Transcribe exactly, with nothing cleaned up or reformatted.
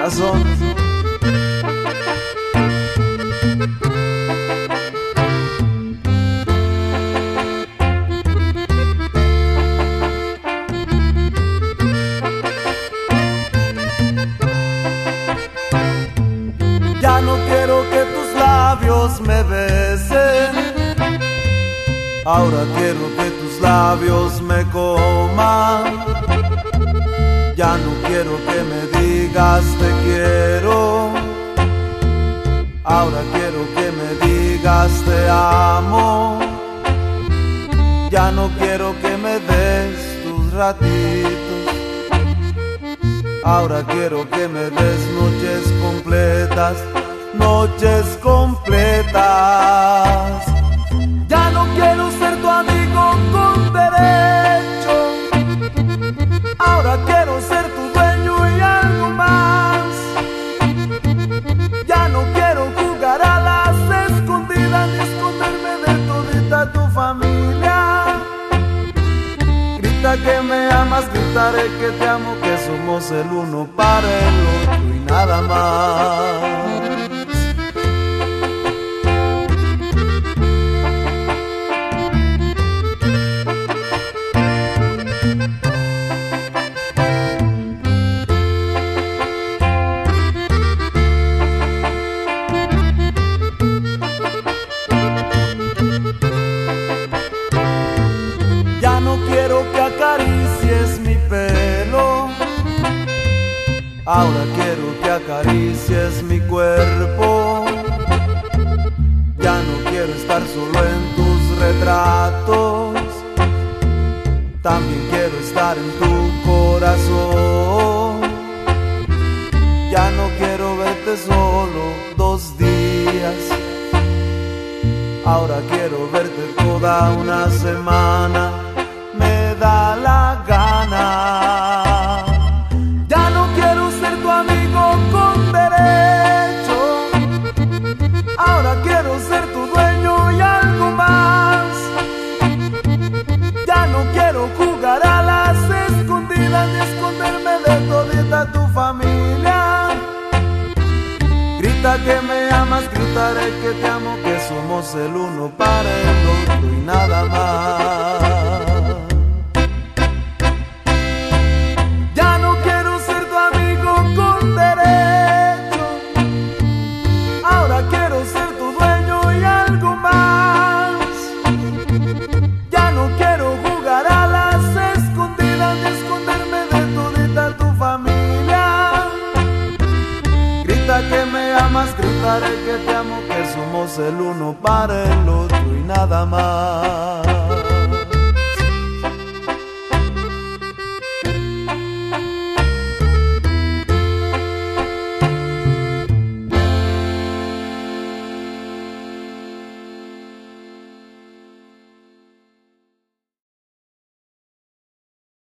corazón. Ya no quiero que tus labios me besen, ahora quiero que tus labios me coman. Ya no quiero que me digas te quiero, ahora quiero que me digas te amo. Ya no quiero que me des tus ratitos, ahora quiero que me des noches completas, noches completas. Ya no quiero ser tu amigo con derecho, ahora quiero ser tu dueño y algo más. Ya no quiero jugar a las escondidas ni esconderme de todita tu familia. Grita que me amas, gritaré que te amo, que somos el uno para el otro y nada más. Ya no quiero que acaricies mi pelo, ahora quiero que acaricies mi cuerpo. Ya no quiero estar solo en tus retratos, también quiero estar en tu corazón. Ya no quiero verte solo dos días, ahora quiero verte toda una semana. Me da la gana. Ya no quiero ser tu amigo con derecho, ahora quiero ser tu dueño y algo más. Ya no quiero jugar a las escondidas ni esconderme de todita tu familia. Grita que me amas, gritaré que te amo, que somos el uno para el otro y nada más. Que me amas, gritaré que te amo, que somos el uno para el otro y nada más.